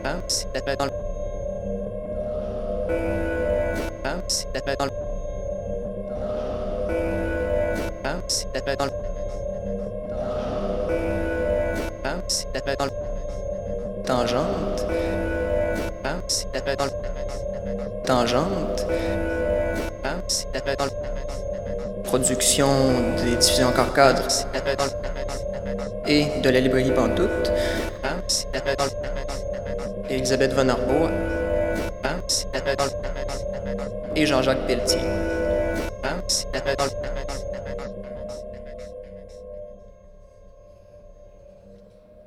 Bounce, that bed on. Bounce, that bed on. Bounce, that bed on. Bounce, that bed on. Tangente. Bounce, that bed on. Tangente. Bounce, that bed on. Production des diffusions encore cadres et de la librairie Pantoute. Bounce, that bed on. Elisabeth Von Arbois. Bounce, that bed on. Et Jean-Jacques Pelletier. Bounce, that bed on.